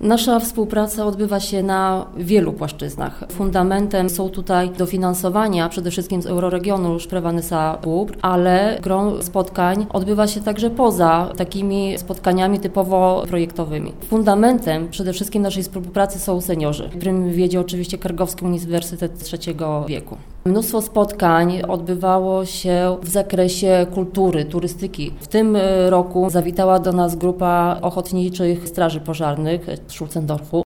Nasza współpraca odbywa się na wielu płaszczyznach. Fundamentem są tutaj dofinansowania, przede wszystkim z Euroregionu Szprewa Nysa Bóbr, ale gro spotkań odbywa się także poza takimi spotkaniami typowo projektowymi. Fundamentem przede wszystkim naszej współpracy są seniorzy. W prym wiedzie oczywiście Kargowski Uniwersytet Trzeciego Wieku. Mnóstwo spotkań odbywało się w zakresie kultury, turystyki. W tym roku zawitała do nas grupa ochotniczych straży pożarnych Schulzendorfu.